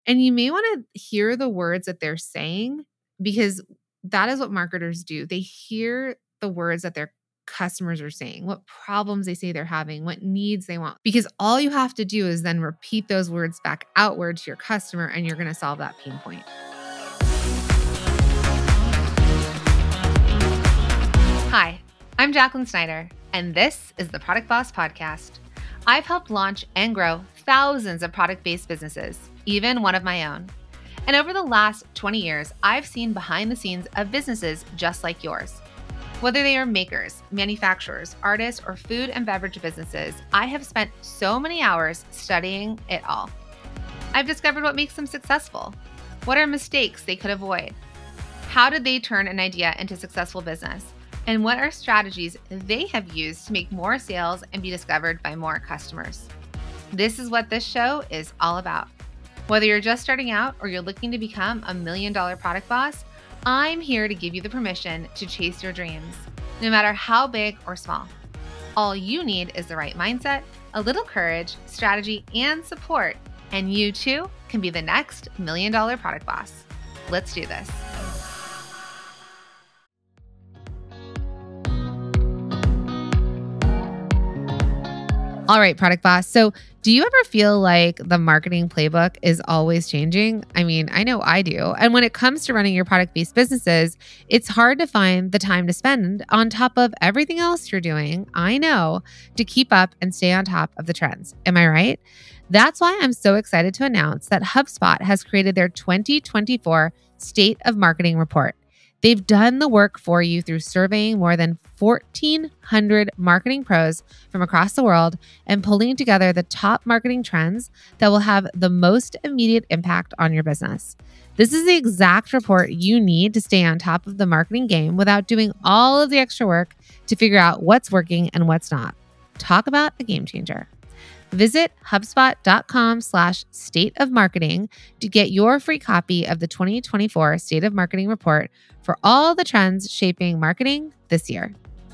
And you may want to hear the words that they're saying because that is what marketers do. They hear the words that their customers are saying, what problems they say they're having, what needs they want. Because all you have to do is then repeat those words back outward to your customer and you're going to solve that pain point. Hi, I'm Jacqueline Snyder, and this is the Product Boss Podcast. I've helped launch and grow thousands of product-based businesses, even one of my own. And over the last 20 years, I've seen behind the scenes of businesses just like yours. Whether they are makers, manufacturers, artists, or food and beverage businesses, I have spent so many hours studying it all. I've discovered what makes them successful. What are mistakes they could avoid? How did they turn an idea into successful business? And what are strategies they have used to make more sales and be discovered by more customers? This is what this show is all about. Whether you're just starting out or you're looking to become $1 million product boss, I'm here to give you the permission to chase your dreams, no matter how big or small. All you need is the right mindset, a little courage, strategy, and support, and you too can be the next $1 million product boss. Let's do this. All right, product boss. So do you ever feel like the marketing playbook is always changing? I mean, I know I do. And when it comes to running your product-based businesses, it's hard to find the time to spend on top of everything else you're doing, I know, to keep up and stay on top of the trends. Am I right? That's why I'm so excited to announce that HubSpot has created their 2024 State of Marketing Report. They've done the work for you through surveying more than 1,400 marketing pros from across the world and pulling together the top marketing trends that will have the most immediate impact on your business. This is the exact report you need to stay on top of the marketing game without doing all of the extra work to figure out what's working and what's not. Talk about a game changer. Visit HubSpot.com/state of marketing to get your free copy of the 2024 State of Marketing Report for all the trends shaping marketing this year.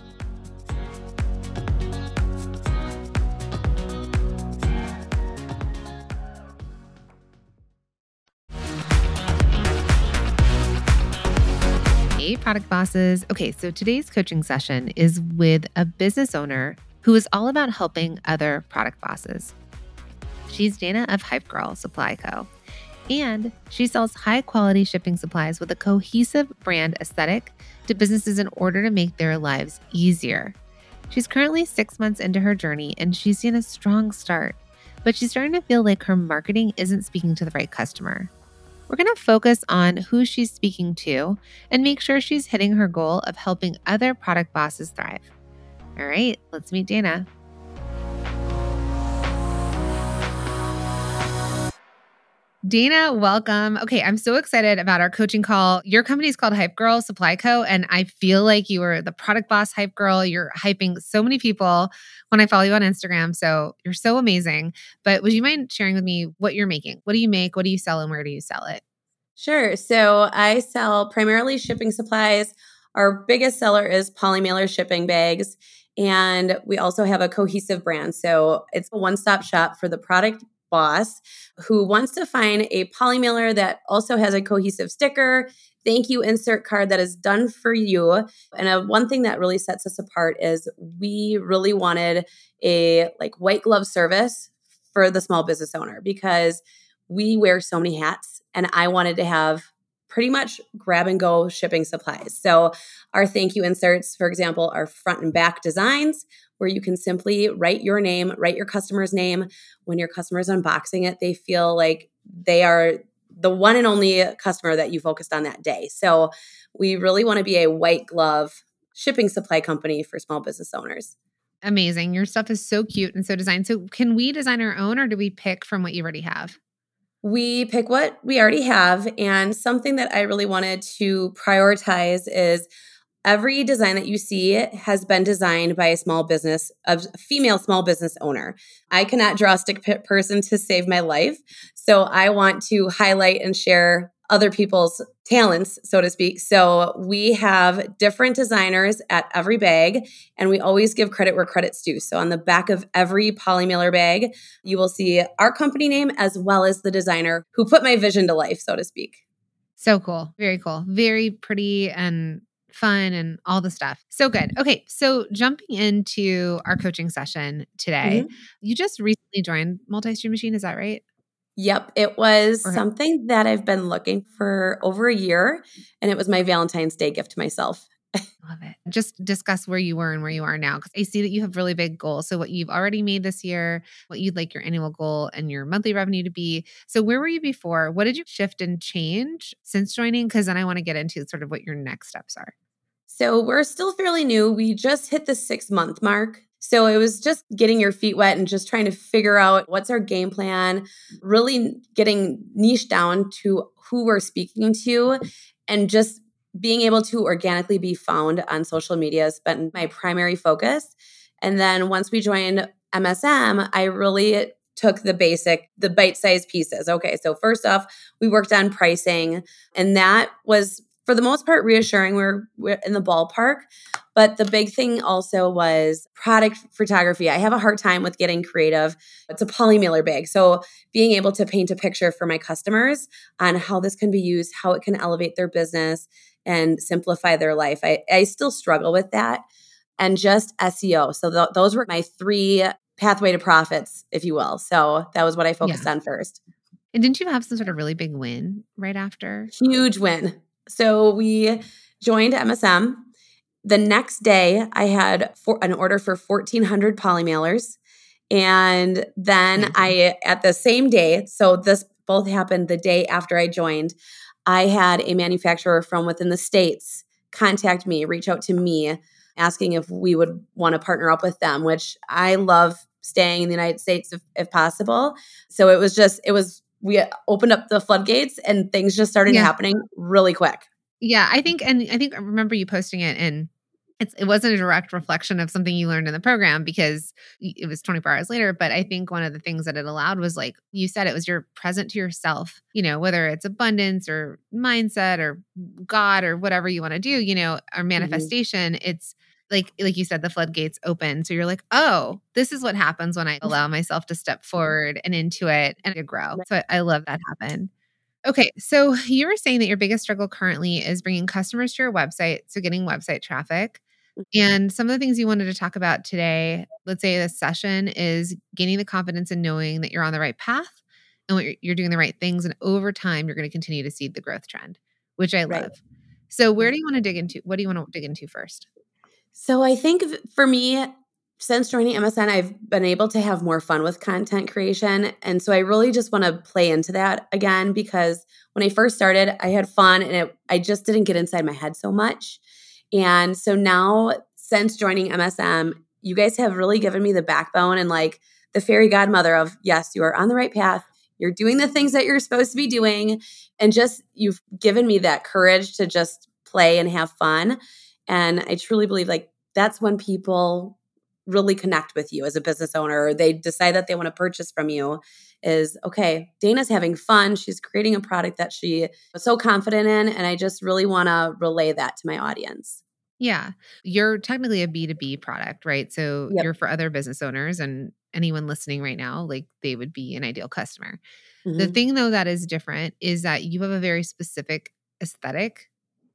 Hey, product bosses. Okay, so today's coaching session is with a business owner who is all about helping other product bosses. She's Dana of Hype Girl Supply Co. And she sells high-quality shipping supplies with a cohesive brand aesthetic to businesses in order to make their lives easier. She's currently 6 months into her journey and she's seen a strong start, but she's starting to feel like her marketing isn't speaking to the right customer. We're going to focus on who she's speaking to and make sure she's hitting her goal of helping other product bosses thrive. All right, let's meet Dana. Dana, welcome. Okay, I'm so excited about our coaching call. Your company is called Hype Girl Supply Co. And I feel like you are the product boss hype girl. You're hyping so many people when I follow you on Instagram. So you're so amazing. But would you mind sharing with me what you're making? What do you make? What do you sell? And where do you sell it? Sure. So I sell primarily shipping supplies. Our biggest seller is polymailer shipping bags. And we also have a cohesive brand. So it's a one-stop shop for the product boss who wants to find a polymailer that also has a cohesive sticker, thank you insert card that is done for you. And one thing that really sets us apart is we really wanted a white glove service for the small business owner because we wear so many hats and I wanted to have pretty much grab and go shipping supplies. So our thank you inserts, for example, are front and back designs where you can simply write your name, write your customer's name. When your customer's unboxing it, they feel like they are the one and only customer that you focused on that day. So we really want to be a white glove shipping supply company for small business owners. Amazing. Your stuff is so cute and so designed. So can we design our own or do we pick from what you already have? We pick what we already have. And something that I really wanted to prioritize is every design that you see has been designed by a female small business owner. I cannot draw a stick person to save my life. So I want to highlight and share other people's talents, so to speak. So we have different designers at every bag, and we always give credit where credit's due. So on the back of every poly mailer bag, you will see our company name as well as the designer who put my vision to life, so to speak. So cool. Very cool. Very pretty and fun and all the stuff. So good. Okay. So jumping into our coaching session today, you just recently joined Multi-Stream Machine. Is that right? Yep, it was Or something that I've been looking for over a year, and it was my Valentine's Day gift to myself. love it. Just discuss where you were and where you are now. Cause I see that you have really big goals. So what you've already made this year, what you'd like your annual goal and your monthly revenue to be. So where were you before? What did you shift and change since joining? Cause then I want to get into sort of what your next steps are. So we're still fairly new. We just hit the 6-month mark. So it was just getting your feet wet and just trying to figure out what's our game plan, really getting niche down to who we're speaking to, and just being able to organically be found on social media has been my primary focus. And then once we joined MSM, I really took the bite-sized pieces. Okay, so first off, we worked on pricing, and that was for the most part reassuring. We're in the ballpark. But the big thing also was product photography. I have a hard time with getting creative. It's a poly mailer bag. So being able to paint a picture for my customers on how this can be used, how it can elevate their business and simplify their life. I still struggle with that. And just SEO. So those were my 3 pathway to profits, if you will. So that was what I focused Yeah. on first. And didn't you have some sort of really big win right after? Huge win. So we joined MSM. The next day, I had an order for 1,400 poly mailers. And then at the same day, so this both happened the day after I joined, I had a manufacturer from within the States contact me, reach out to me, asking if we would want to partner up with them, which I love staying in the United States if possible. So we opened up the floodgates and things just started happening really quick. Yeah, I think I remember you posting it, and it wasn't a direct reflection of something you learned in the program because it was 24 hours later. But I think one of the things that it allowed was, like you said, it was you're present to yourself, whether it's abundance or mindset or God or whatever you want to do, or manifestation. It's like you said, the floodgates open. So you're like, oh, this is what happens when I allow myself to step forward and into it and to grow. So I love that happen. Okay, so you were saying that your biggest struggle currently is bringing customers to your website, so getting website traffic. And some of the things you wanted to talk about today, let's say this session, is gaining the confidence in knowing that you're on the right path and you're doing the right things. And over time, you're going to continue to see the growth trend, which I love. So where do you want to dig into? What do you want to dig into first? So I think for me, since joining MSN, I've been able to have more fun with content creation. And so I really just want to play into that again, because when I first started, I had fun and I just didn't get inside my head so much. And so now, since joining MSM, you guys have really given me the backbone and like the fairy godmother of, yes, you are on the right path. You're doing the things that you're supposed to be doing. And just, you've given me that courage to just play and have fun. And I truly believe like that's when people really connect with you as a business owner, or they decide that they want to purchase from you is, okay, Dana's having fun. She's creating a product that she was so confident in. And I just really want to relay that to my audience. Yeah. You're technically a B2B product, right? So Yep. you're for other business owners, and anyone listening right now, like they would be an ideal customer. The thing though that is different is that you have a very specific aesthetic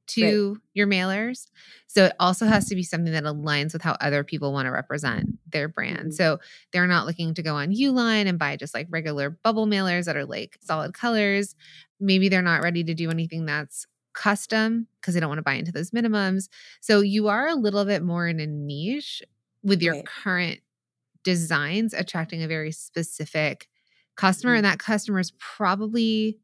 to your mailers. So it also has to be something that aligns with how other people want to represent their brand. So they're not looking to go on Uline and buy just like regular bubble mailers that are like solid colors. Maybe they're not ready to do anything that's custom because they don't want to buy into those minimums. So you are a little bit more in a niche with your current designs, attracting a very specific customer. And that customer is probably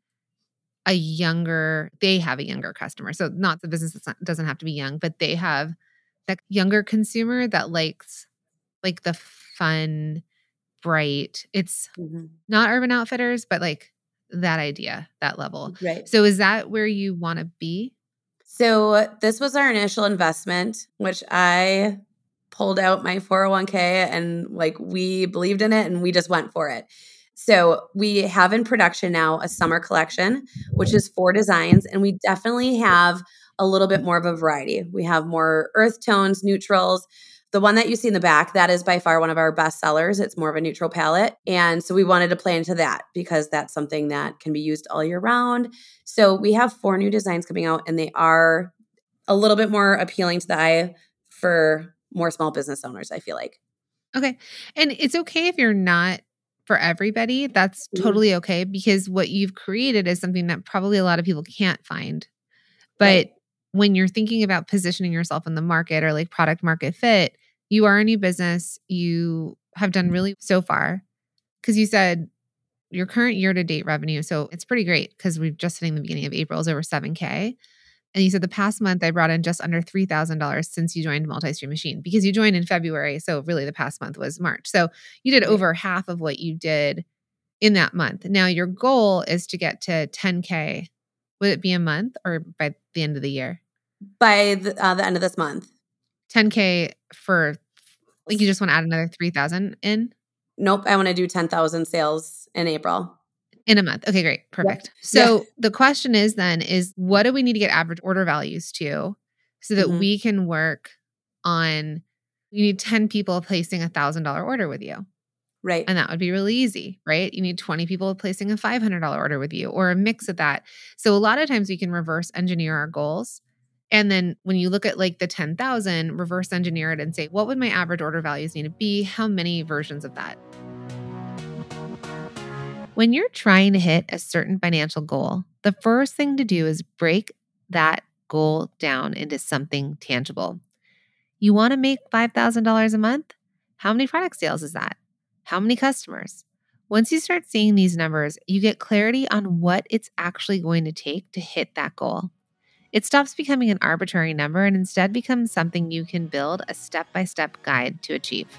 they have a younger customer. So not the business doesn't have to be young, but they have that younger consumer that likes like the fun, bright. It's not Urban Outfitters, but like that idea, that level. Right. So is that where you want to be? So this was our initial investment, which I pulled out my 401k and like we believed in it and we just went for it. So we have in production now a summer collection, which is 4 designs, and we definitely have a little bit more of a variety. We have more earth tones, neutrals. The one that you see in the back, that is by far one of our best sellers. It's more of a neutral palette. And so we wanted to play into that because that's something that can be used all year round. So we have 4 new designs coming out, and they are a little bit more appealing to the eye for more small business owners, I feel like. Okay. And it's okay if you're not for everybody. That's Mhm. totally okay because what you've created is something that probably a lot of people can't find. Right. But when you're thinking about positioning yourself in the market or like product market fit, you are a new business. You have done really so far because you said your current year to date revenue. So it's pretty great because we're just hitting the beginning of April is over 7K. And you said the past month I brought in just under $3,000 since you joined Multi-Stream Machine because you joined in February. So really the past month was March. So you did Right. over half of what you did in that month. Now your goal is to get to 10K. Would it be a month or by the end of the year? By the end of this month. 10K for like you just want to add another 3,000 Nope, I wanna do 10,000 sales in April. in a month. Okay, great. Yep. Perfect. Yeah. So the question is then is what do we need to get average order values to so that Mhm. we can work on you need 10 people placing $1,000 order with you. Right. And that would be really easy, right? You need 20 people placing a $500 order with you or a mix of that. So a lot of times we can reverse engineer our goals. And then when you look at like the 10,000, reverse engineer it and say, what would my average order values need to be? How many versions of that? When you're trying to hit a certain financial goal, the first thing to do is break that goal down into something tangible. You want to make $5,000 a month? How many product sales is that? How many customers? Once you start seeing these numbers, you get clarity on what it's actually going to take to hit that goal. It stops becoming an arbitrary number and instead becomes something you can build a step by step guide to achieve.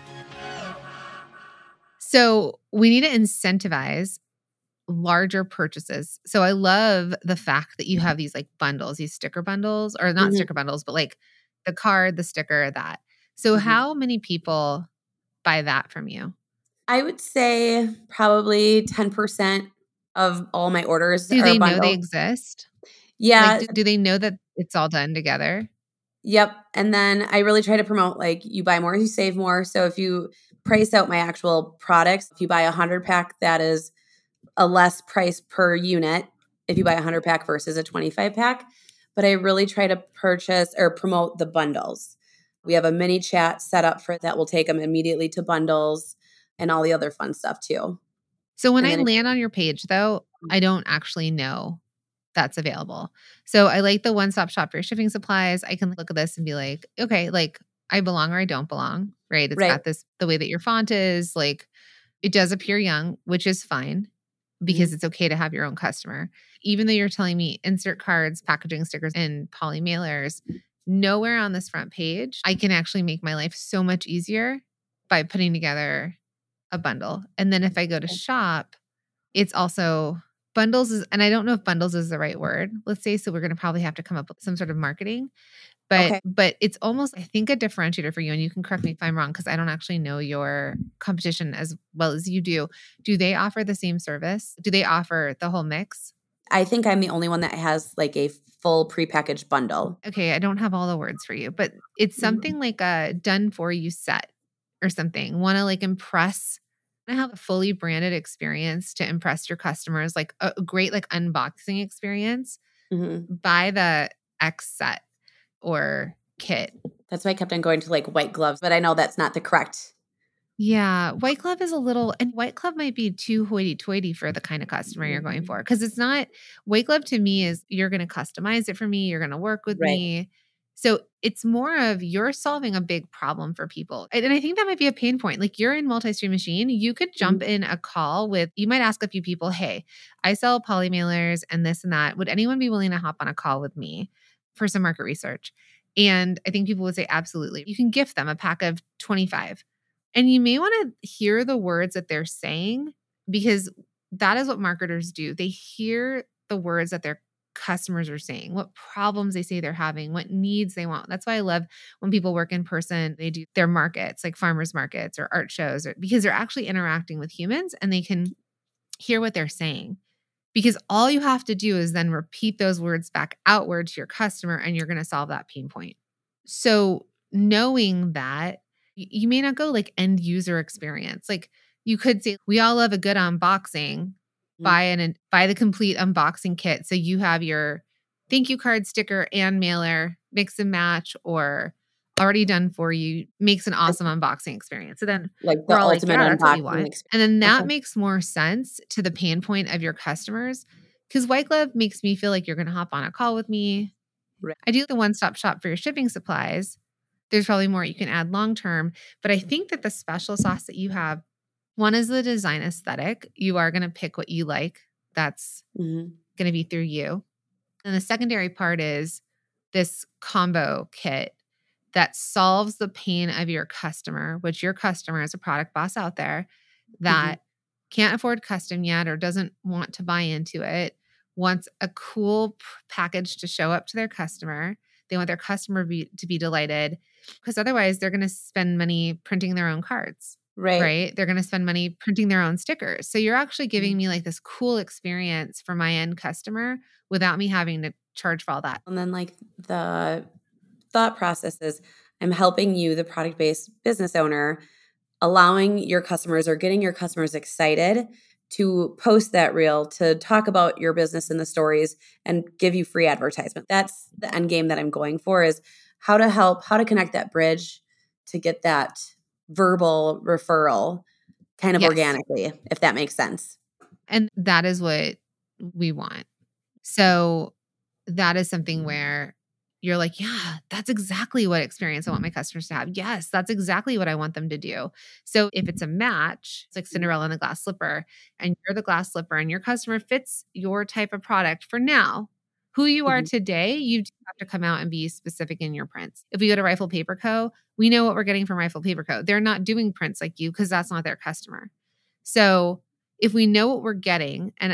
So, we need to incentivize larger purchases. So I love the fact that you have these like bundles, these sticker bundles, or not Mhm. sticker bundles, but like the card, the sticker, that. So Mhm. how many people buy that from you? I would say probably 10% of all my orders Do are a they know they bundle. exist? Like, Yeah, do they know that it's all done together? yep, and then I really try to promote, like, you buy more, you save more, so if you price out my actual products, if you buy a 100 pack, that is a less price per unit if you buy a 100 pack versus a 25 pack, but I really try to purchase or promote the bundles. We have a mini chat set up for that will take them immediately to bundles and all the other fun stuff too. So when And I then if land on your page, though, I don't actually know that's available. So I like the one stop shop for your shipping supplies. I can look at this and be like, okay, like I belong or I don't belong, right? It's right. got this, the way that your font is, like it does appear young, which is fine because Mhm. it's okay to have your own customer. Even though you're telling me insert cards, packaging stickers, and poly mailers, nowhere on this front page, I can actually make my life so much easier by putting together a bundle. And then if I go to shop, it's also bundles is, and I don't know if bundles is the right word, let's say. So we're going to probably have to come up with some sort of marketing, Okay. but it's almost, I think, a differentiator for you. And you can correct me if I'm wrong, because I don't actually know your competition as well as you do. Do they offer the same service? Do they offer the whole mix? I think I'm the only one that has like a full prepackaged bundle. Okay, I don't have all the words for you, but it's Mhm. something like a done for you set or something. Want to like impress, want to have a fully branded experience to impress your customers, like a great like unboxing experience. Mhm. Buy the X set or kit. That's why I kept on going to like white gloves, but I know that's not the correct. Yeah, White Glove is a little, and White Glove might be too hoity-toity for the kind of customer you're going for. Because it's not, White Glove to me is you're gonna customize it for me, you're gonna work with Right. me. So it's more of you're solving a big problem for people. And I think that might be a pain point. Like you're in Multi-Stream Machine, you could jump Mhm. in a call with, you might ask a few people, hey, I sell poly mailers and this and that. Would anyone be willing to hop on a call with me for some market research? And I think people would say, absolutely. You can gift them a pack of 25. And you may want to hear the words that they're saying because that is what marketers do. They hear the words that their customers are saying, what problems they say they're having, what needs they want. That's why I love when people work in person, they do their markets, like farmers markets or art shows, because they're actually interacting with humans and they can hear what they're saying. Because all you have to do is then repeat those words back outward to your customer and you're going to solve that pain point. So knowing that, you may not go like end user experience. Like you could say, we all love a good unboxing. Buy the complete unboxing kit. So you have your thank you card, sticker, and mailer, mix and match, or already done for you, makes an awesome unboxing experience. So then Like we're the all like, ultimate yeah, that's what we unboxing want. experience. And then that Okay. makes more sense to the pain point of your customers. Because White Glove makes me feel like you're going to hop on a call with me. Right. I do the one-stop shop for your shipping supplies. There's probably more you can add long-term. But I think that the special sauce that you have, one is the design aesthetic. You are going to pick what you like. That's going to be through you. And the secondary part is this combo kit that solves the pain of your customer, which your customer is a product boss out there that can't afford custom yet or doesn't want to buy into it, wants a cool package to show up to their customer. They want their customer to be delighted because otherwise they're going to spend money printing their own cards. Right. They're going to spend money printing their own stickers. So you're actually giving me like this cool experience for my end customer without me having to charge for all that. And then like the thought process is I'm helping you, the product-based business owner, allowing your customers or getting your customers excited to post that reel, to talk about your business in the stories and give you free advertisement. That's the end game that I'm going for, is how to connect that bridge to get that verbal referral kind of organically, if that makes sense. And that is what we want. So that is something where you're like, yeah, that's exactly what experience I want my customers to have. Yes, that's exactly what I want them to do. So if it's a match, it's like Cinderella and the glass slipper, and you're the glass slipper and your customer fits your type of product for now, who you are today, you do have to come out and be specific in your prints. If we go to Rifle Paper Co., we know what we're getting from Rifle Paper Co. They're not doing prints like you because that's not their customer. So if we know what we're getting, and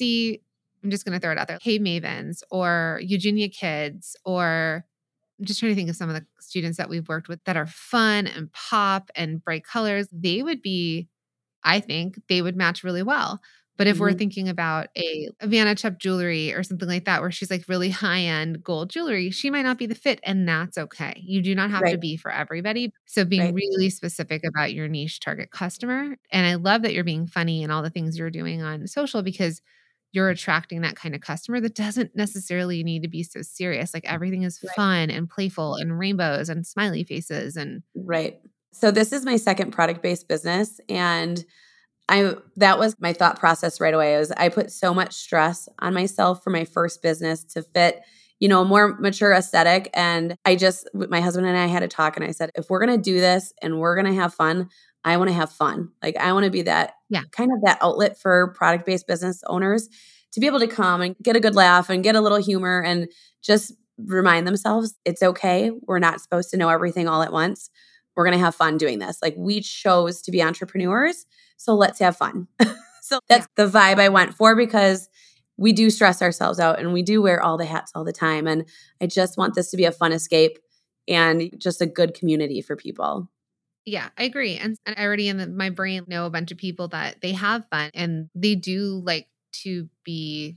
I'm just going to throw it out there, Hey Mavens or Eugenia Kids, or I'm just trying to think of some of the students that we've worked with that are fun and pop and bright colors. I think they would match really well. But if we're thinking about a Vanna Chup jewelry or something like that, where she's like really high-end gold jewelry, she might not be the fit, and that's okay. You do not have to be for everybody. So being really specific about your niche target customer. And I love that you're being funny and all the things you're doing on social, because you're attracting that kind of customer that doesn't necessarily need to be so serious. Like everything is fun and playful and rainbows and smiley faces and So this is my second product-based business, and that was my thought process right away. I put so much stress on myself for my first business to fit, a more mature aesthetic. And my husband and I had a talk, and I said, if we're going to do this and we're going to have fun, I want to have fun. Like I want to be that kind of that outlet for product-based business owners to be able to come and get a good laugh and get a little humor and just remind themselves it's okay. We're not supposed to know everything all at once. We're going to have fun doing this. Like we chose to be entrepreneurs. So let's have fun. So that's the vibe I went for, because we do stress ourselves out and we do wear all the hats all the time. And I just want this to be a fun escape and just a good community for people. Yeah, I agree. And I already in my brain know a bunch of people that they have fun and they do like to be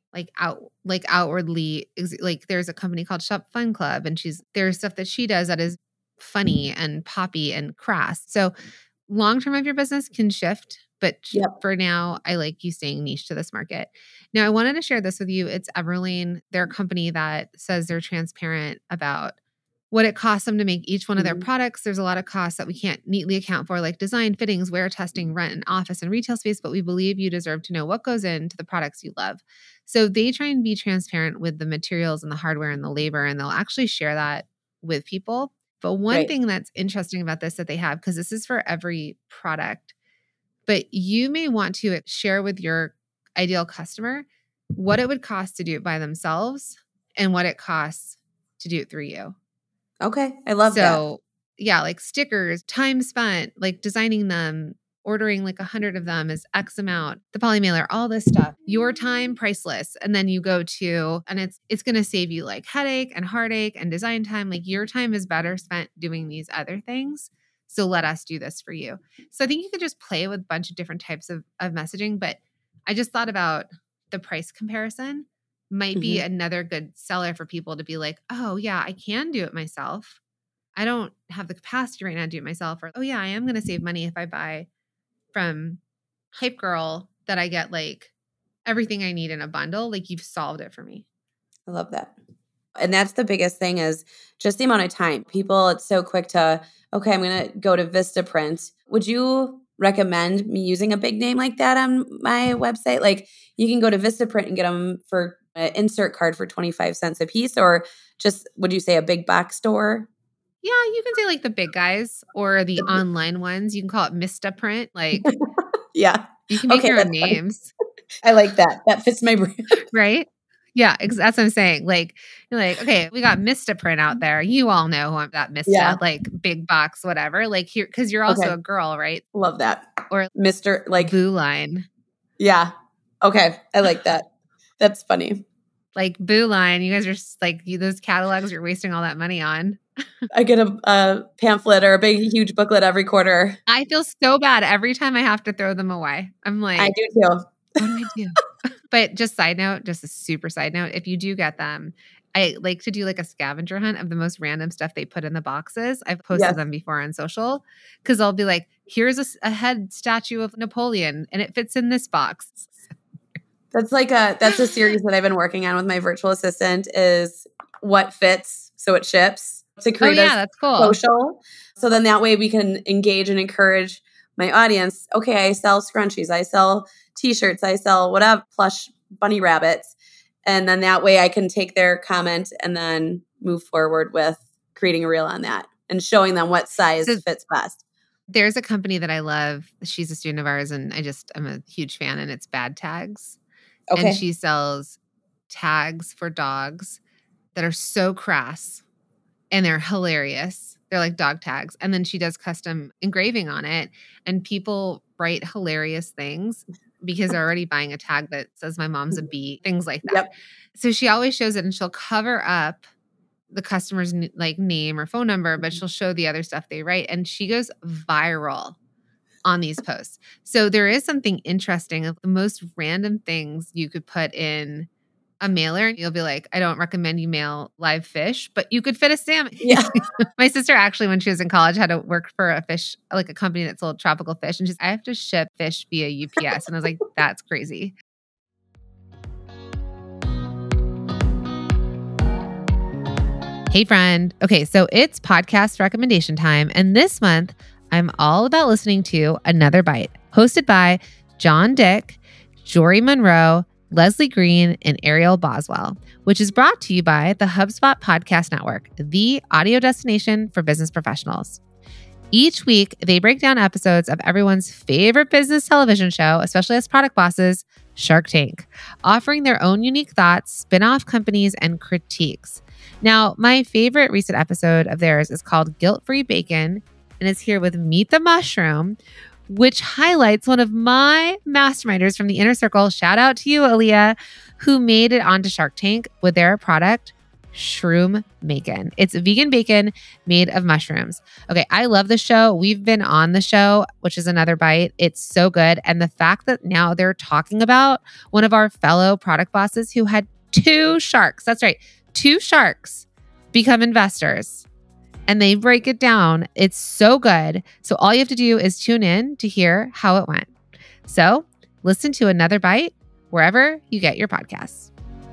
outwardly, like there's a company called Shop Fun Club, and there's stuff that she does that is funny and poppy and crass. So long-term of your business can shift, but for now, I like you staying niche to this market. Now, I wanted to share this with you. It's Everlane. They're a company that says they're transparent about what it costs them to make each one of their products. There's a lot of costs that we can't neatly account for, like design, fittings, wear testing, rent, and office and retail space, but we believe you deserve to know what goes into the products you love. So they try and be transparent with the materials and the hardware and the labor, and they'll actually share that with people. But one thing that's interesting about this that they have, because this is for every product, but you may want to share with your ideal customer what it would cost to do it by themselves and what it costs to do it through you. Okay. I love that. So yeah, like stickers, time spent, like designing them, ordering like 100 of them is X amount, the poly mailer, all this stuff, your time priceless. And then you go to, and it's going to save you like headache and heartache and design time. Like your time is better spent doing these other things. So let us do this for you. So I think you could just play with a bunch of different types of messaging, but I just thought about the price comparison might be Mhm. another good seller for people to be like, oh, yeah, I can do it myself. I don't have the capacity right now to do it myself. Or, oh, yeah, I am going to save money if I buy from Hype Girl that I get like everything I need in a bundle. Like you've solved it for me. I love that. And that's the biggest thing is just the amount of time. People, it's so quick to, okay, I'm going to go to Vistaprint. Would you recommend me using a big name like that on my website? Like you can go to Vistaprint and get them for an insert card for 25 cents a piece, or just, would you say a big box store? Yeah, you can say like the big guys or the online ones. You can call it Mistaprint. Like Yeah. you can make Okay, your own that's funny. names, I like that. That fits my brain. right? Yeah, that's what I'm saying. Like you're like, okay, we got Mistaprint out there. You all know who I'm that Yeah. Mista, like big box, whatever. Like here, because you're also Okay. a girl, right? Love that. Or Mr. Like, Boo Line. yeah. Okay. I like that. That's funny. Like Boo Line, you guys are like those catalogs you're wasting all that money on. I get a pamphlet or a big, huge booklet every quarter. I feel so bad every time I have to throw them away. I'm I like, do too. what do I do? But just side note, just a super side note, if you do get them, I like to do like a scavenger hunt of the most random stuff they put in the boxes. I've posted Yes. them before on social because I'll be like, here's a head statue of Napoleon and it fits in this box. That's a series that I've been working on with my virtual assistant is what fits so it ships to Oh, create yeah, a that's cool. social. So then that way we can engage and encourage my audience. Okay, I sell scrunchies, I sell t-shirts, I sell whatever plush bunny rabbits. And then that way I can take their comment and then move forward with creating a reel on that and showing them what size So fits best. there's a company that I love. She's a student of ours and I'm a huge fan, and it's Bad Tags. And Okay. she sells tags for dogs that are so crass and they're hilarious. They're like dog tags. And then she does custom engraving on it. And people write hilarious things because they're already buying a tag that says my mom's a bee, things like that. Yep. So she always shows it and she'll cover up the customer's like name or phone number, but she'll show the other stuff they write. And she goes viral on these posts. So there is something interesting of the most random things you could put in a mailer. You'll be like, I don't recommend you mail live fish, but you could fit a salmon. Yeah. My sister actually, when she was in college, had to work for a fish, like a company that sold tropical fish. And I have to ship fish via UPS. And I was like, that's crazy. Hey, friend. Okay, so it's podcast recommendation time. And this month, I'm all about listening to Another Bite, hosted by John Dick, Jory Monroe, Leslie Green, and Ariel Boswell, which is brought to you by the HubSpot Podcast Network, the audio destination for business professionals. Each week, they break down episodes of everyone's favorite business television show, especially as product bosses, Shark Tank, offering their own unique thoughts, spin-off companies, and critiques. Now, my favorite recent episode of theirs is called Guilt-Free Bacon, and it's here with Meet the Mushroom, which highlights one of my masterminders from the inner circle. Shout out to you, Aaliyah, who made it onto Shark Tank with their product, Shroom Macon. It's vegan bacon made of mushrooms. Okay, I love the show. We've been on the show, which is Another Bite. It's so good. And the fact that now they're talking about one of our fellow product bosses who had 2 sharks. That's right, 2 sharks become investors. And they break it down. It's so good. So all you have to do is tune in to hear how it went. So listen to Another Bite wherever you get your podcasts.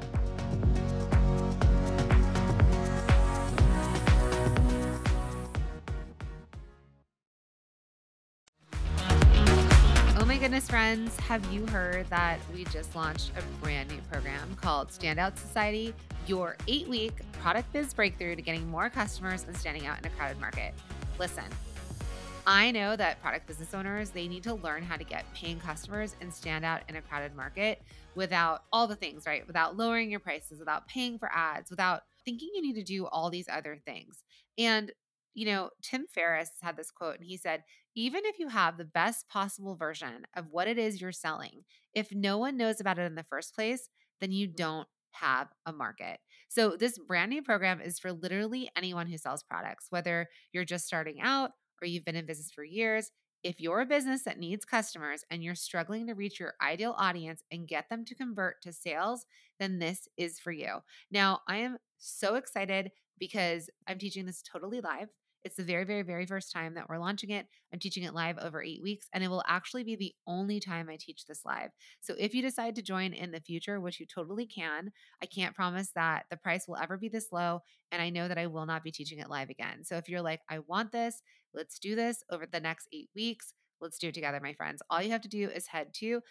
Oh my goodness, friends. Have you heard that we just launched a brand new program called Standout Society, your 8-week product biz breakthrough to getting more customers and standing out in a crowded market? Listen, I know that product business owners, they need to learn how to get paying customers and stand out in a crowded market without all the things, right? Without lowering your prices, without paying for ads, without thinking you need to do all these other things. And, Tim Ferriss had this quote and he said, even if you have the best possible version of what it is you're selling, if no one knows about it in the first place, then you don't have a market. So this brand new program is for literally anyone who sells products, whether you're just starting out or you've been in business for years. If you're a business that needs customers and you're struggling to reach your ideal audience and get them to convert to sales, then this is for you. Now, I am so excited because I'm teaching this totally live. It's the very, very, very first time that we're launching it. I'm teaching it live over 8 weeks, and it will actually be the only time I teach this live. So if you decide to join in the future, which you totally can, I can't promise that the price will ever be this low. And I know that I will not be teaching it live again. So if you're like, I want this, let's do this over the next 8 weeks. Let's do it together, my friends. All you have to do is head to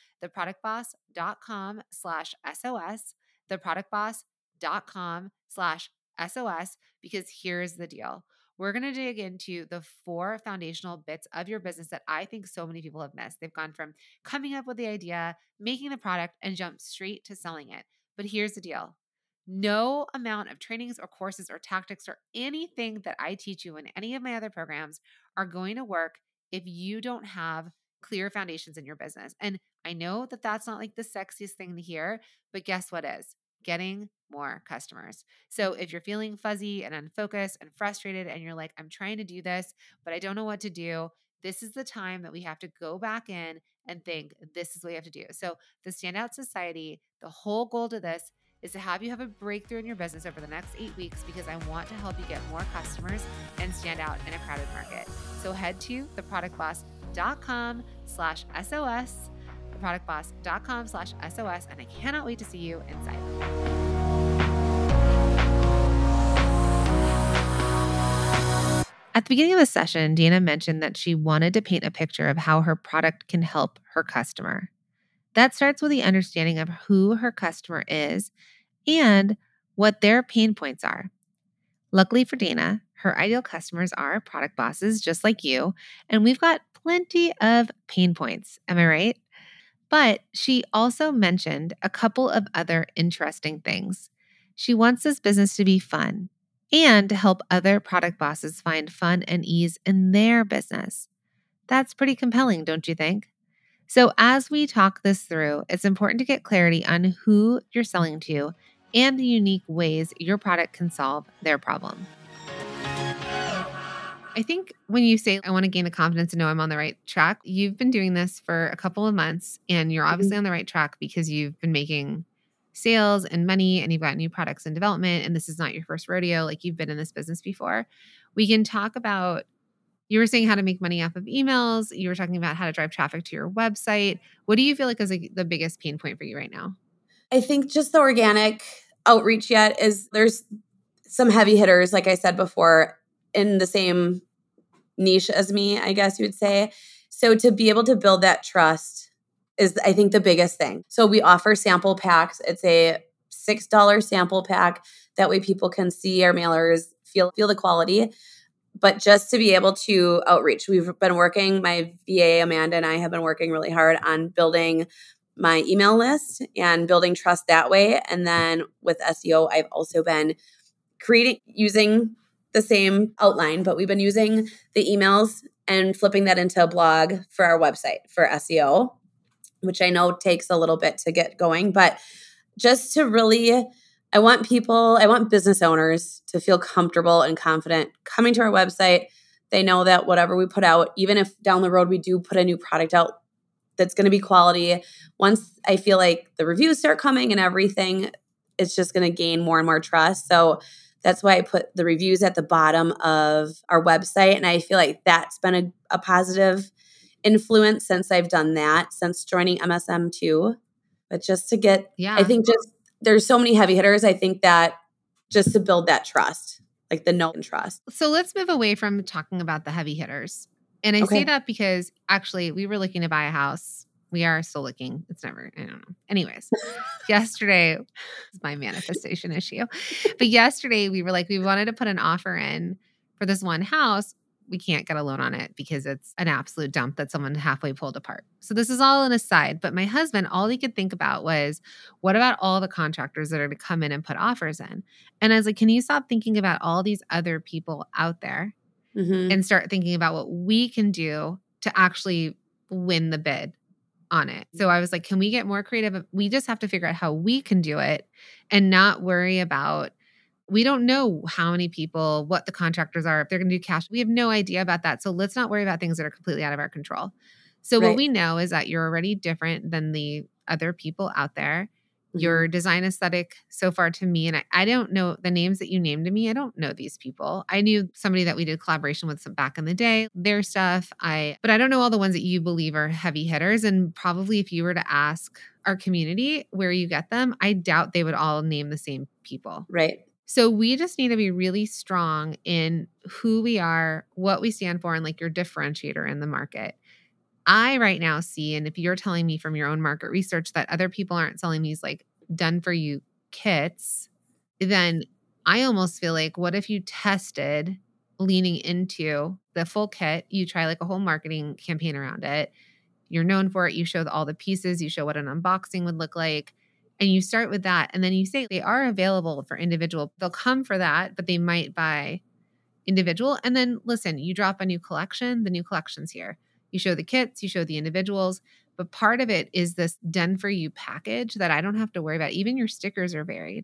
theproductboss.com/SOS, theproductboss.com/SOS, because here's the deal. We're going to dig into the 4 foundational bits of your business that I think so many people have missed. They've gone from coming up with the idea, making the product, and jump straight to selling it. But here's the deal. No amount of trainings or courses or tactics or anything that I teach you in any of my other programs are going to work if you don't have clear foundations in your business. And I know that that's not like the sexiest thing to hear, but guess what is? Getting more customers. So if you're feeling fuzzy and unfocused and frustrated and you're like, I'm trying to do this, but I don't know what to do, this is the time that we have to go back in and think this is what you have to do. So the Standout Society, the whole goal to this is to have you have a breakthrough in your business over the next 8 weeks, because I want to help you get more customers and stand out in a crowded market. So head to theproductboss.com/SOS, theproductboss.com/SOS, and I cannot wait to see you inside. At the beginning of the session, Deanna mentioned that she wanted to paint a picture of how her product can help her customer. That starts with the understanding of who her customer is and what their pain points are. Luckily for Dana, her ideal customers are product bosses just like you, and we've got plenty of pain points. Am I right? But she also mentioned a couple of other interesting things. She wants this business to be fun and to help other product bosses find fun and ease in their business. That's pretty compelling, don't you think? So, as we talk this through, it's important to get clarity on who you're selling to and the unique ways your product can solve their problem. I think when you say, I want to gain the confidence to know I'm on the right track, you've been doing this for a couple of months and you're obviously on the right track because you've been making sales and money and you've got new products in development. And this is not your first rodeo. Like, you've been in this business before. We can talk about, you were saying how to make money off of emails. You were talking about how to drive traffic to your website. What do you feel like is like the biggest pain point for you right now? I think just the organic outreach yet is there's some heavy hitters, like I said before, in the same niche as me, I guess you would say. So to be able to build that trust is, I think, the biggest thing. So we offer sample packs. It's a $6 sample pack. That way people can see our mailers, feel the quality. But just to be able to outreach, we've been working, my VA, Amanda, and I have been working really hard on building my email list and building trust that way. And then with SEO, I've also been using the same outline, but we've been using the emails and flipping that into a blog for our website for SEO, which I know takes a little bit to get going. But just to really, I want business owners to feel comfortable and confident coming to our website. They know that whatever we put out, even if down the road we do put a new product out that's going to be quality, once I feel like the reviews start coming and everything, it's just going to gain more and more trust. So that's why I put the reviews at the bottom of our website. And I feel like that's been a positive influence since I've done that, since joining MSM too. But just to get, I think just there's so many heavy hitters. I think that just to build that trust, like the know and trust. So let's move away from talking about the heavy hitters. And I say that because actually we were looking to buy a house. We are still looking. It's never, I don't know. Anyways, yesterday is my manifestation issue. But yesterday we were like, we wanted to put an offer in for this one house. We can't get a loan on it because it's an absolute dump that someone halfway pulled apart. So this is all an aside. But my husband, all he could think about was, what about all the contractors that are to come in and put offers in? And I was like, can you stop thinking about all these other people out there and start thinking about what we can do to actually win the bid on it? So I was like, can we get more creative? We just have to figure out how we can do it and not worry about we don't know how many people, what the contractors are, if they're going to do cash. We have no idea about that. So let's not worry about things that are completely out of our control. So what Right. we know is that you're already different than the other people out there. Mhm. Your design aesthetic so far to me, and I don't know the names that you named to me. I don't know these people. I knew somebody that we did collaboration with some back in the day, their stuff. But I don't know all the ones that you believe are heavy hitters. And probably if you were to ask our community where you get them, I doubt they would all name the same people. Right. So we just need to be really strong in who we are, what we stand for, and like your differentiator in the market. I right now see, and if you're telling me from your own market research that other people aren't selling these like done for you kits, then I almost feel like, what if you tested leaning into the full kit? You try like a whole marketing campaign around it. You're known for it. You show all the pieces, you show what an unboxing would look like. And you start with that. And then you say they are available for individual. They'll come for that, but they might buy individual. And then listen, you drop a new collection, the new collection's here. You show the kits, you show the individuals. But part of it is this done for you package that I don't have to worry about. Even your stickers are varied.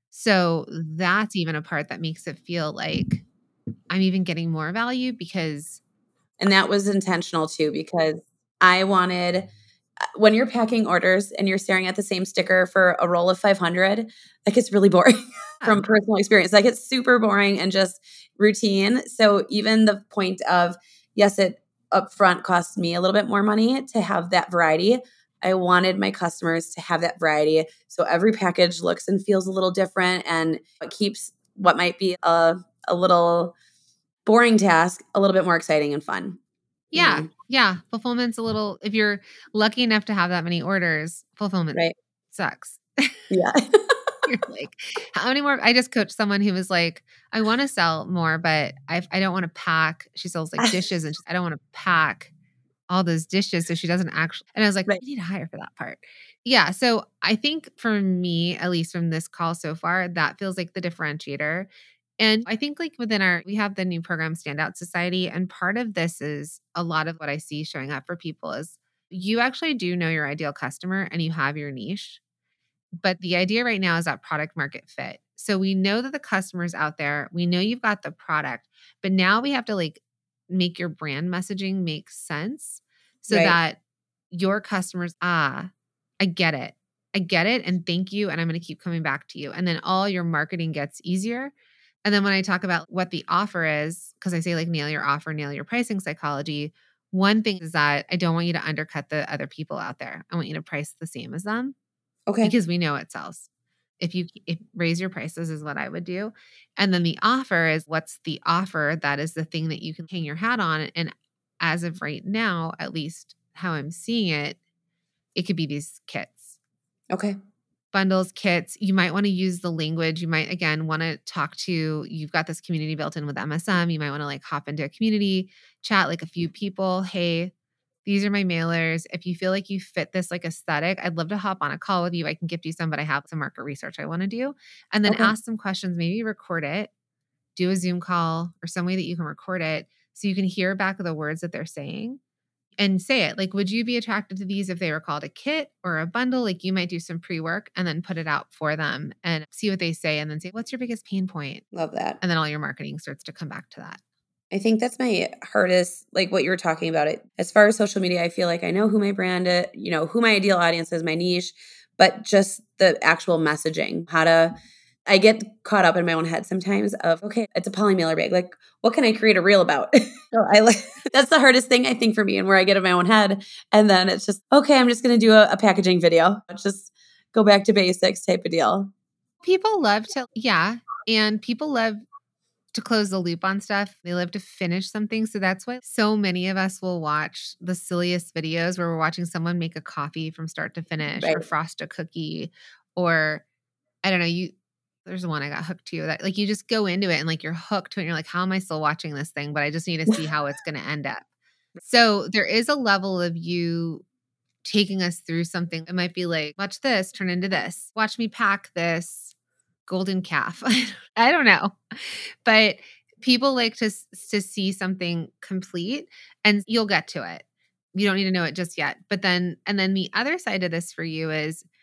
So that's even a part that makes it feel like I'm even getting more value because And that was intentional too, because I wanted when you're packing orders and you're staring at the same sticker for a roll of 500, that gets really boring from personal experience. That gets super boring and just routine. So even the point of, yes, it upfront costs me a little bit more money to have that variety. I wanted my customers to have that variety. So every package looks and feels a little different, and it keeps what might be a little boring task a little bit more exciting and fun. You yeah. know? Yeah. Fulfillment's a little, if you're lucky enough to have that many orders, fulfillment Right. sucks. Yeah. You're like, how many more? I just coached someone who was like, I want to sell more, but I don't want to pack. She sells like dishes and I don't want to pack all those dishes. So she doesn't actually, and I was like, Right. we need to hire for that part. Yeah. So I think for me, at least from this call so far, that feels like the differentiator. And I think like we have the new program Standout Society. And part of this is a lot of what I see showing up for people is you actually do know your ideal customer and you have your niche. But the idea right now is that product market fit. So we know that the customer's out there. We know you've got the product, but now we have to like make your brand messaging make sense so Right. that your customers, I get it. I get it. And thank you. And I'm going to keep coming back to you. And then all your marketing gets easier. And then when I talk about what the offer is, because I say like nail your offer, nail your pricing psychology. One thing is that I don't want you to undercut the other people out there. I want you to price the same as them Okay. because we know it sells. If raise your prices is what I would do. And then the offer is what's the offer that is the thing that you can hang your hat on. And as of right now, at least how I'm seeing it, it could be these kits. Okay. Bundles, kits. You might want to use the language. You might, again, want to talk to, you've got this community built in with MSM. You might want to like hop into a community, chat like a few people. Hey, these are my mailers. If you feel like you fit this like aesthetic, I'd love to hop on a call with you. I can gift you some, but I have some market research I want to do. And then Okay. ask some questions, maybe record it, do a Zoom call or some way that you can record it so you can hear back the words that they're saying and say it. Like, would you be attracted to these if they were called a kit or a bundle? Like you might do some pre-work and then put it out for them and see what they say and then say, what's your biggest pain point? Love that. And then all your marketing starts to come back to that. I think that's my hardest, like what you were talking about it. As far as social media, I feel like I know who my brand is, who my ideal audience is, my niche, but just the actual messaging, I get caught up in my own head sometimes of, okay, it's a poly mailer bag. Like, what can I create a reel about? So that's the hardest thing I think for me, and where I get in my own head. And then it's just, okay, I'm just going to do a packaging video. Just go back to basics type of deal. People love to, yeah. And people love to close the loop on stuff. They love to finish something. So that's why so many of us will watch the silliest videos where we're watching someone make a coffee from start to finish Right. or frost a cookie or I don't know, there's one I got hooked to that like you just go into it and like you're hooked to it and you're like, how am I still watching this thing? But I just need to see how it's going to end up. So there is a level of you taking us through something. It might be like, watch this turn into this. Watch me pack this golden calf. I don't know. But people like to see something complete and you'll get to it. You don't need to know it just yet. But then the other side of this for you is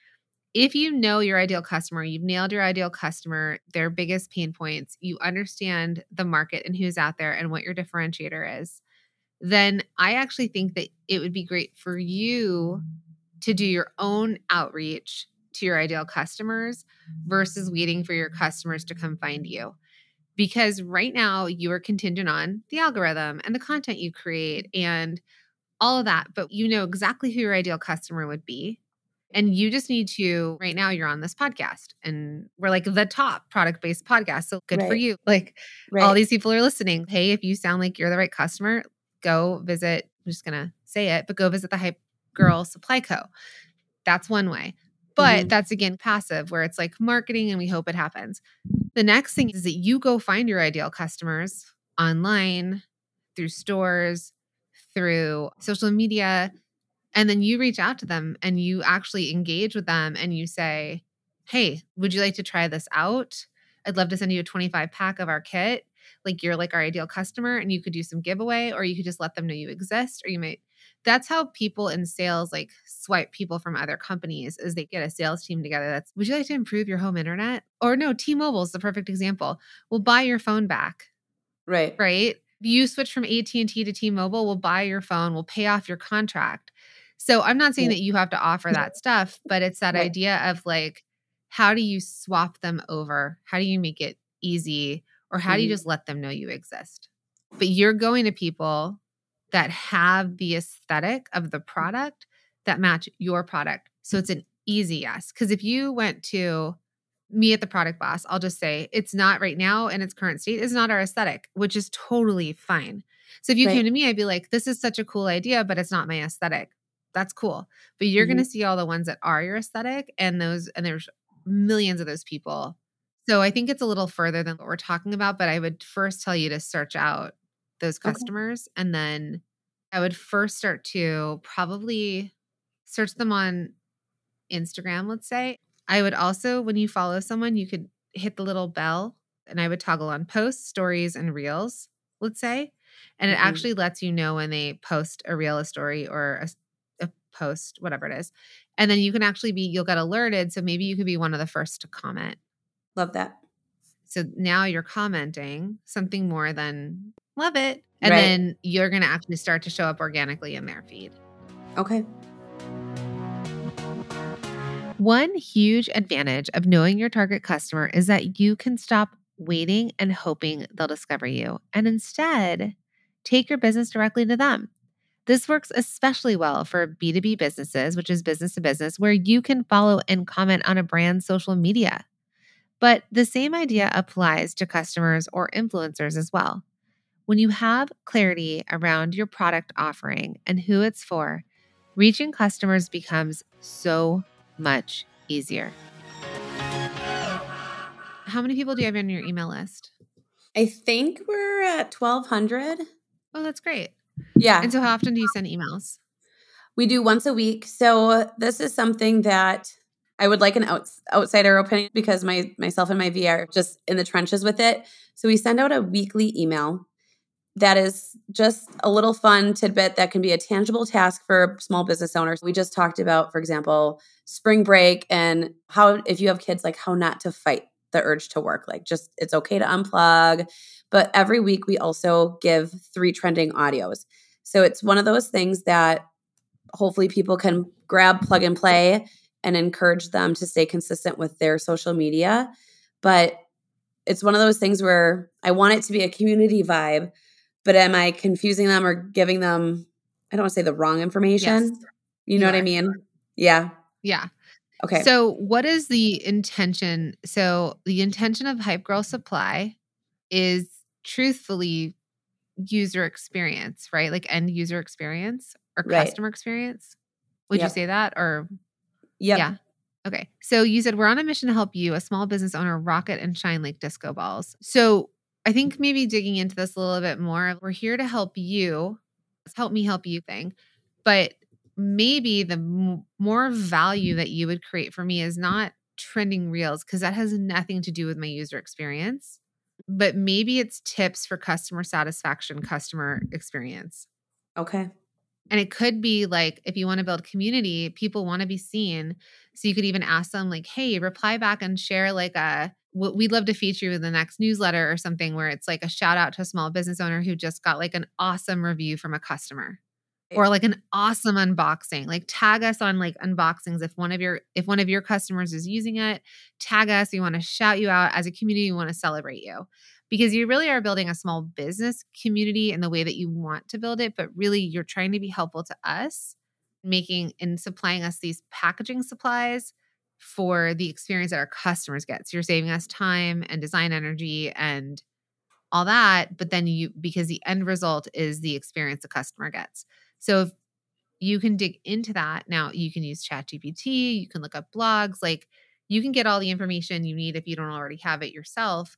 if you know your ideal customer, you've nailed your ideal customer, their biggest pain points, you understand the market and who's out there and what your differentiator is, then I actually think that it would be great for you to do your own outreach to your ideal customers versus waiting for your customers to come find you. Because right now you are contingent on the algorithm and the content you create and all of that, but you know exactly who your ideal customer would be. And you just need to, right now, you're on this podcast and we're like the top product based podcast. So good for Right. you. Like all Right. these people are listening. Hey, if you sound like you're the right customer, go visit, I'm just going to say it, but go visit the Hype Girl Supply Co. That's one way. But Mhm. that's again passive where it's like marketing and we hope it happens. The next thing is that you go find your ideal customers online, through stores, through social media, and then you reach out to them and you actually engage with them and you say, "Hey, would you like to try this out? I'd love to send you a 25 pack of our kit. Like you're like our ideal customer and you could do some giveaway or you could just let them know you exist or you might." That's how people in sales like swipe people from other companies is they get a sales team together that's, "Would you like to improve your home internet?" Or no, T-Mobile is the perfect example. "We'll buy your phone back." Right. Right? You switch from AT&T to T-Mobile, we'll buy your phone, we'll pay off your contract. So I'm not saying Right. that you have to offer that stuff, but it's that Right. idea of like, how do you swap them over? How do you make it easy? Or how do you Mhm. just let them know you exist? But you're going to people that have the aesthetic of the product that match your product. So it's an easy yes. Because if you went to me at the Product Boss, I'll just say it's not right now in its current state is not our aesthetic, which is totally fine. So if you came Right. to me, I'd be like, this is such a cool idea, but it's not my aesthetic. That's cool. But you're going Mhm. to see all the ones that are your aesthetic and there's millions of those people. So I think it's a little further than what we're talking about, but I would first tell you to search out those Okay. customers and then I would first start to probably search them on Instagram, let's say. I would also, when you follow someone, you could hit the little bell and I would toggle on posts, stories, and reels, let's say. And it Mhm. actually lets you know when they post a reel, a story, or a post, whatever it is. And then you can actually you'll get alerted. So maybe you could be one of the first to comment. Love that. So now you're commenting something more than love it. And Right. then you're going to actually start to show up organically in their feed. Okay. One huge advantage of knowing your target customer is that you can stop waiting and hoping they'll discover you and instead take your business directly to them. This works especially well for B2B businesses, which is business to business, where you can follow and comment on a brand's social media. But the same idea applies to customers or influencers as well. When you have clarity around your product offering and who it's for, reaching customers becomes so much easier. How many people do you have on your email list? I think we're at 1,200. Oh, that's great. And Yeah. so how often do you send emails? We do once a week. So this is something that I would like an outsider opinion because myself and my V are just in the trenches with it. So we send out a weekly email that is just a little fun tidbit that can be a tangible task for small business owners. We just talked about, for example, spring break and how, if you have kids, like how not to fight the urge to work. Like just it's okay to unplug. But every week we also give 3 trending audios. So it's one of those things that hopefully people can grab, plug and play and encourage them to stay consistent with their social media. But it's one of those things where I want it to be a community vibe, but am I confusing them or giving them, I don't want to say the wrong Yes, information? You know you what I are. mean? Yeah. Yeah. Okay. So what is the intention? So the intention of Hype Girl Supply is truthfully user experience, right? Like end user experience or Right. customer experience. Would you Yep. say that or Yep. yeah? Okay. So you said we're on a mission to help you, a small business owner, rocket and shine like disco balls. So I think maybe digging into this a little bit more, we're here to help you. It's help me help you thing. But maybe the more value that you would create for me is not trending reels because that has nothing to do with my user experience. But maybe it's tips for customer satisfaction, customer experience. Okay. And it could be like, if you want to build community, people want to be seen. So you could even ask them like, hey, reply back and share like we'd love to feature you in the next newsletter or something where it's like a shout out to a small business owner who just got like an awesome review from a customer or like an awesome unboxing. Like tag us on like unboxings. If one of your customers is using it, tag us. We want to shout you out as a community. We want to celebrate you because you really are building a small business community in the way that you want to build it. But really you're trying to be helpful to us, making and supplying us these packaging supplies for the experience that our customers get. So you're saving us time and design energy and all that. But then because the end result is the experience the customer gets. So if you can dig into that, now you can use ChatGPT, you can look up blogs, like you can get all the information you need if you don't already have it yourself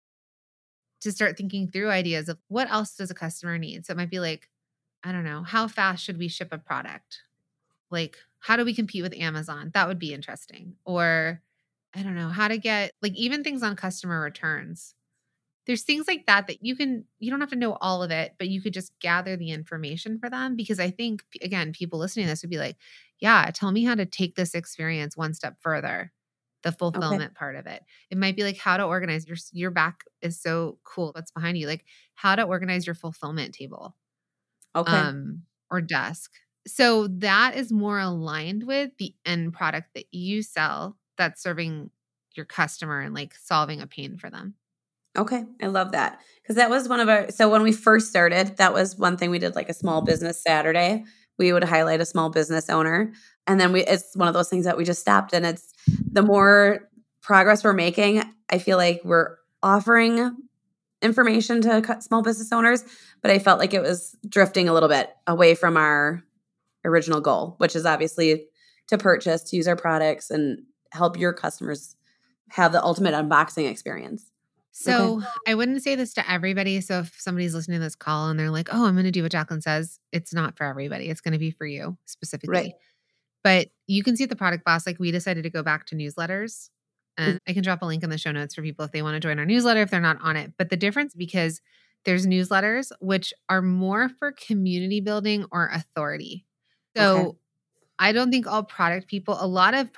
to start thinking through ideas of what else does a customer need. So it might be like, I don't know, how fast should we ship a product? Like, how do we compete with Amazon? That would be interesting. Or I don't know, how to get like even things on customer returns. There's things like that you don't have to know all of it, but you could just gather the information for them because I think, again, people listening to this would be like, yeah, tell me how to take this experience one step further, the Okay. fulfillment part of it. It might be like how to organize your back is so cool. What's behind you? Like how to organize your fulfillment table Okay. or desk. So that is more aligned with the end product that you sell that's serving your customer and like solving a pain for them. Okay. I love that. Because that was so when we first started, that was one thing we did, like a small business Saturday. We would highlight a small business owner. And then it's one of those things that we just stopped. And it's the more progress we're making, I feel like we're offering information to small business owners, but I felt like it was drifting a little bit away from our original goal, which is obviously to purchase, to use our products and help your customers have the ultimate unboxing experience. Okay. So I wouldn't say this to everybody. So if somebody's listening to this call and they're like, oh, I'm going to do what Jacqueline says, it's not for everybody. It's going to be for you Right. specifically. But you can see at the Product Boss, like we decided to go back to newsletters. Mhm. And I can drop a link in the show notes for people if they want to join our newsletter, if they're not on it. But the difference, because there's newsletters, which are more for community building or authority. Okay. So I don't think all product people, a lot of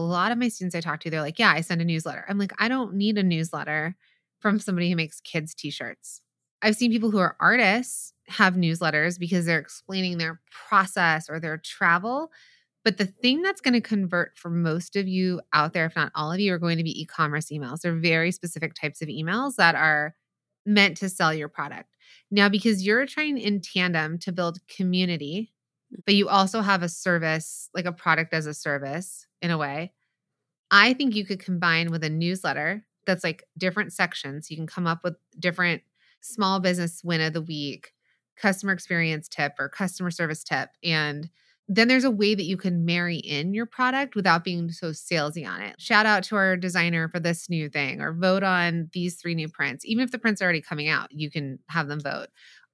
my students I talk to, they're like, yeah, I send a newsletter. I'm like, I don't need a newsletter from somebody who makes kids t-shirts. I've seen people who are artists have newsletters because they're explaining their process or their travel. But the thing that's going to convert for most of you out there, if not all of you, are going to be e-commerce emails. They're very specific types of emails that are meant to sell your product. Now, because you're trying in tandem to build community, but you also have a service, like a product as a service in a way, I think you could combine with a newsletter that's like different sections. You can come up with different small business win of the week, customer experience tip or customer service tip. And then there's a way that you can marry in your product without being so salesy on it. Shout out to our designer for this new thing or vote on these 3 new prints. Even if the prints are already coming out, you can have them vote.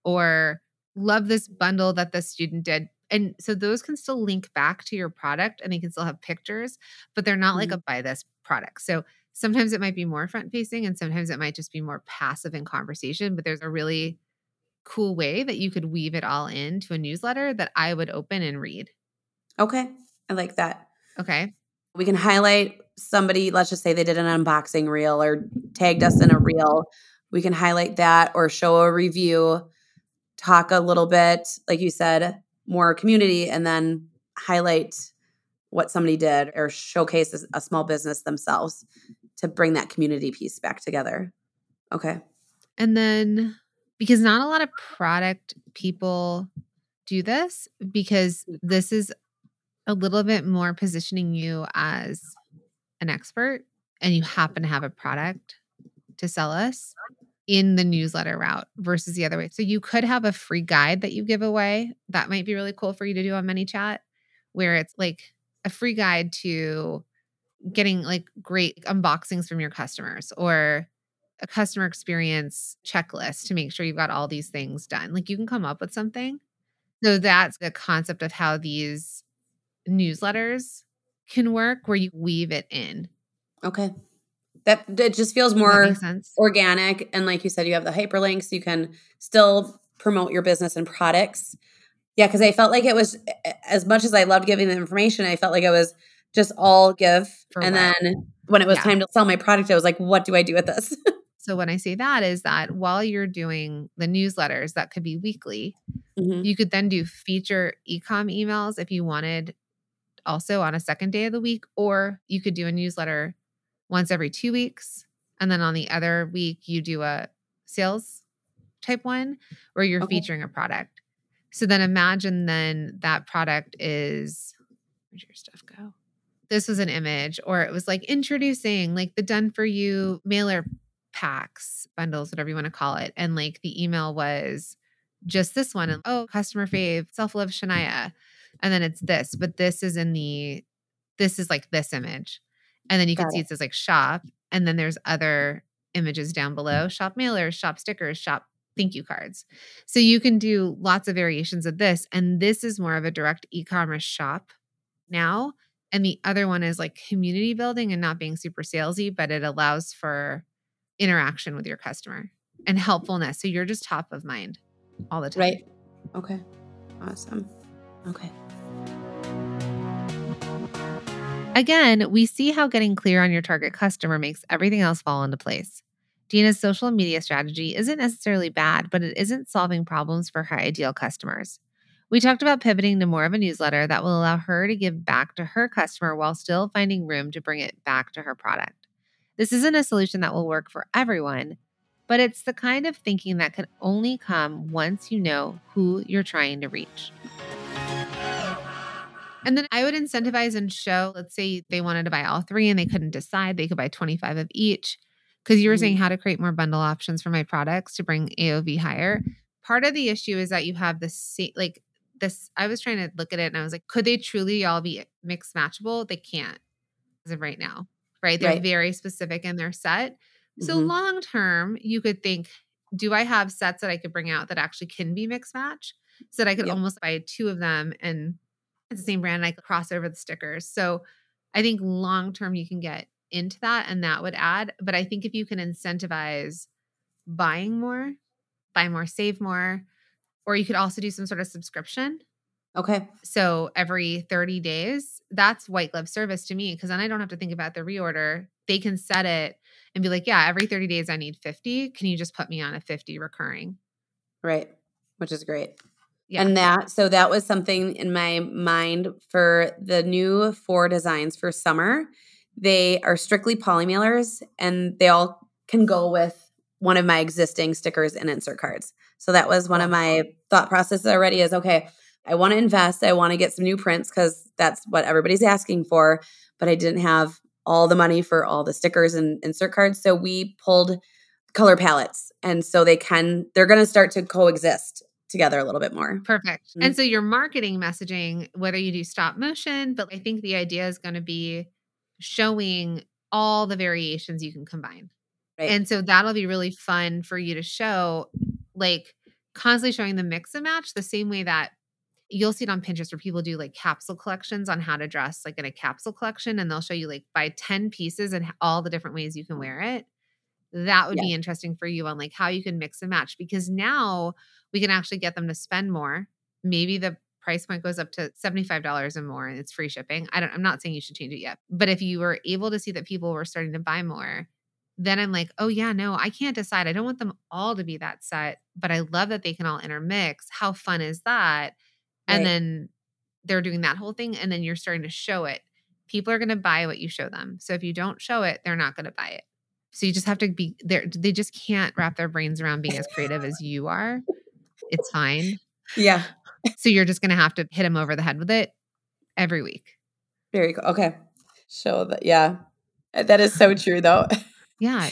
Or love this bundle that the student did. And so those can still link back to your product and they can still have pictures, but they're not like Mhm. a buy this product. So sometimes it might be more front facing and sometimes it might just be more passive in conversation, but there's a really cool way that you could weave it all into a newsletter that I would open and read. Okay. I like that. Okay. We can highlight somebody, let's just say they did an unboxing reel or tagged us in a reel. We can highlight that or show a review, talk a little bit, like you said, more community, and then highlight what somebody did or showcase a small business themselves to bring that community piece back together. Okay. And then because not a lot of product people do this, because this is a little bit more positioning you as an expert and you happen to have a product to sell us in the newsletter route versus the other way. So you could have a free guide that you give away. That might be really cool for you to do on ManyChat, where it's like a free guide to getting like great unboxings from your customers or a customer experience checklist to make sure you've got all these things done. Like you can come up with something. So that's the concept of how these newsletters can work where you weave it in. Okay. That it just feels Does that make more sense? organic. And like you said, you have the hyperlinks. You can still promote your business and products, Yeah, because I felt like it was as much as I loved giving the information, I felt like it was just all give. For And what? then when it was Yeah. time to sell my product, I was like, what do I do with this? So when I say that is that while you're doing the newsletters that could be weekly, Mhm. you could then do feature e-com emails if you wanted also on a second day of the week, or you could do a newsletter once every 2 weeks. And then on the other week, you do a sales type one where you're Okay. featuring a product. So then imagine then that product is, where'd your stuff go? This was an image, or it was like introducing like the done for you mailer packs, bundles, whatever you want to call it. And like the email was just this one. And oh, customer fave, self love Shania. And then it's this, but this is like this image. And then you can Got see it. it says like shop. And then there's other images down below, shop mailers, shop stickers, shop thank you cards. So you can do lots of variations of this. And this is more of a direct e-commerce shop now. And the other one is like community building and not being super salesy, but it allows for interaction with your customer and helpfulness. So you're just top of mind all the time. Right. Okay. Awesome. Okay. Again, we see how getting clear on your target customer makes everything else fall into place. Dina's social media strategy isn't necessarily bad, but it isn't solving problems for her ideal customers. We talked about pivoting to more of a newsletter that will allow her to give back to her customer while still finding room to bring it back to her product. This isn't a solution that will work for everyone, but it's the kind of thinking that can only come once you know who you're trying to reach. And then I would incentivize and show, let's say they wanted to buy all three and they couldn't decide, they could buy 25 of each. Because you were saying how to create more bundle options for my products to bring AOV higher. Part of the issue is that you have this, like this, I was trying to look at it and I was like, could they truly all be mix matchable? They can't as of right now, right? They're Right. very specific in their set. So Mhm. long term, you could think, do I have sets that I could bring out that actually can be mix match so that I could Yep. almost buy two of them and it's the same brand and I could cross over the stickers. So I think long term you can get into that and that would add. But I think if you can incentivize buying more, buy more, save more, or you could also do some sort of subscription. Okay. So every 30 days, that's white glove service to me because then I don't have to think about the reorder. They can set it and be like, yeah, every 30 days I need 50. Can you just put me on a 50 recurring? Right. Which is great. Yeah. And that was something in my mind for the new 4 designs for summer. They are strictly poly mailers and they all can go with one of my existing stickers and insert cards. So that was one of Cool. my thought processes already is, okay, I want to invest. I want to get some new prints because that's what everybody's asking for. But I didn't have all the money for all the stickers and insert cards. So we pulled color palettes. And so they're going to start to coexist together a little bit more. Perfect. Mm-hmm. And so your marketing messaging, whether you do stop motion, but I think the idea is going to be showing all the variations you can combine. Right. And so that'll be really fun for you to show, like constantly showing the mix and match the same way that you'll see it on Pinterest where people do like capsule collections on how to dress like in a capsule collection. And they'll show you like buy 10 pieces and all the different ways you can wear it. That would Yeah. be interesting for you on like how you can mix and match because now we can actually get them to spend more. Maybe the price point goes up to $75 and more and it's free shipping. I'm not saying you should change it yet. But if you were able to see that people were starting to buy more, then I'm like, oh yeah, no, I can't decide. I don't want them all to be that set, but I love that they can all intermix. How fun is that? And Right. then they're doing that whole thing and then you're starting to show it. People are going to buy what you show them. So if you don't show it, they're not going to buy it. So you just have to be there. They just can't wrap their brains around being as creative as you are. It's fine. Yeah. So you're just going to have to hit them over the head with it every week. Very cool. Okay. Show that. Yeah. That is so true though. Yeah.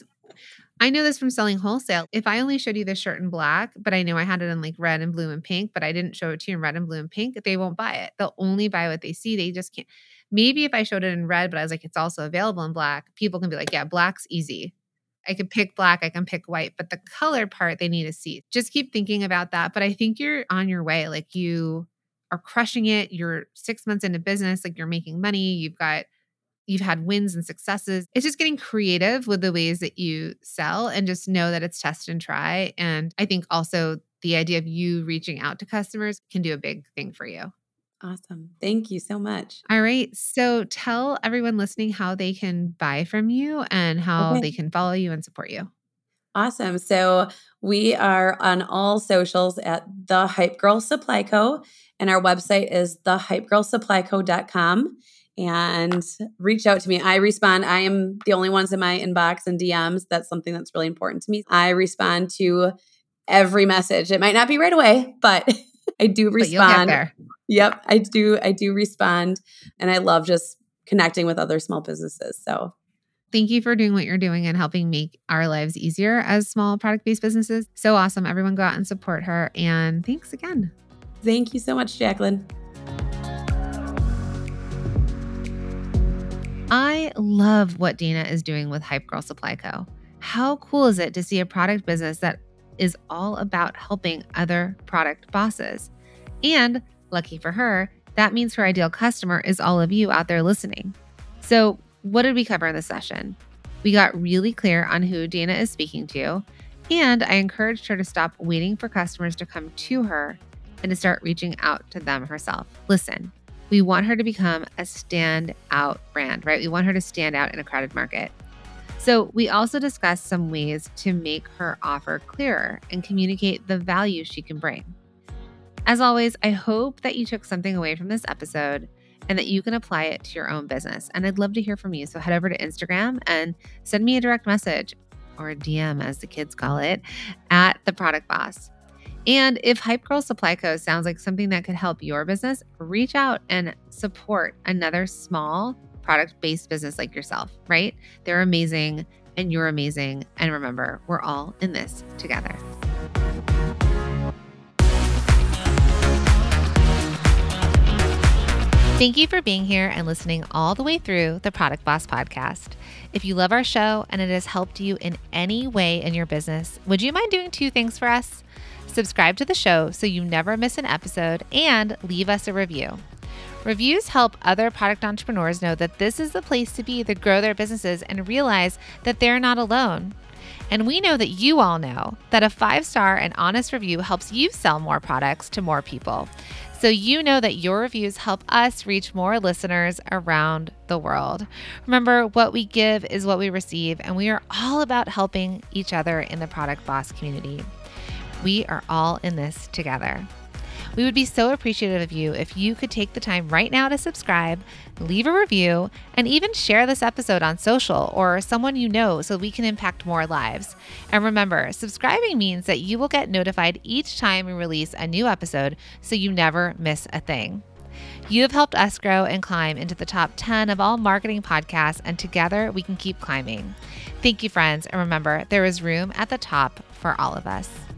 I know this from selling wholesale. If I only showed you this shirt in black, but I know I had it in like red and blue and pink, but I didn't show it to you in red and blue and pink, they won't buy it. They'll only buy what they see. They just can't. Maybe if I showed it in red, but I was like, it's also available in black, people can be like, yeah, black's easy. I can pick black, I can pick white, but the color part they need to see. Just keep thinking about that. But I think you're on your way. Like you are crushing it. You're 6 months into business, like you're making money. You've had wins and successes. It's just getting creative with the ways that you sell and just know that it's test and try. And I think also the idea of you reaching out to customers can do a big thing for you. Awesome. Thank you so much. All right. So tell everyone listening how they can buy from you and how Okay. they can follow you and support you. Awesome. So we are on all socials at The Hype Girl Supply Co. And our website is thehypegirlsupplyco.com. And reach out to me. I respond. I am the only ones in my inbox and DMs. That's something that's really important to me. I respond to every message. It might not be right away, but I do respond. But you'll get there. Yep, I do respond. And I love just connecting with other small businesses. So thank you for doing what you're doing and helping make our lives easier as small product-based businesses. So awesome. Everyone go out and support her. And thanks again. Thank you so much, Jacqueline. I love what Dana is doing with Hype Girl Supply Co. How cool is it to see a product business that is all about helping other product bosses? And lucky for her, that means her ideal customer is all of you out there listening. So what did we cover in this session? We got really clear on who Dana is speaking to, and I encouraged her to stop waiting for customers to come to her and to start reaching out to them herself. Listen, we want her to become a standout brand, right? We want her to stand out in a crowded market. So we also discussed some ways to make her offer clearer and communicate the value she can bring. As always, I hope that you took something away from this episode and that you can apply it to your own business. And I'd love to hear from you. So head over to Instagram and send me a direct message, or a DM as the kids call it, at The Product Boss. And if Hype Girl Supply Co. sounds like something that could help your business, reach out and support another small product-based business like yourself, right? They're amazing and you're amazing. And remember, we're all in this together. Thank you for being here and listening all the way through the Product Boss podcast. If you love our show and it has helped you in any way in your business, would you mind doing 2 things for us? Subscribe to the show so you never miss an episode, and leave us a review. Reviews help other product entrepreneurs know that this is the place to be to grow their businesses and realize that they're not alone. And we know that you all know that a 5-star and honest review helps you sell more products to more people. So you know that your reviews help us reach more listeners around the world. Remember, what we give is what we receive, and we are all about helping each other in the Product Boss community. We are all in this together. We would be so appreciative of you if you could take the time right now to subscribe, leave a review, and even share this episode on social or someone you know so we can impact more lives. And remember, subscribing means that you will get notified each time we release a new episode so you never miss a thing. You have helped us grow and climb into the top 10 of all marketing podcasts, and together we can keep climbing. Thank you, friends. And remember, there is room at the top for all of us.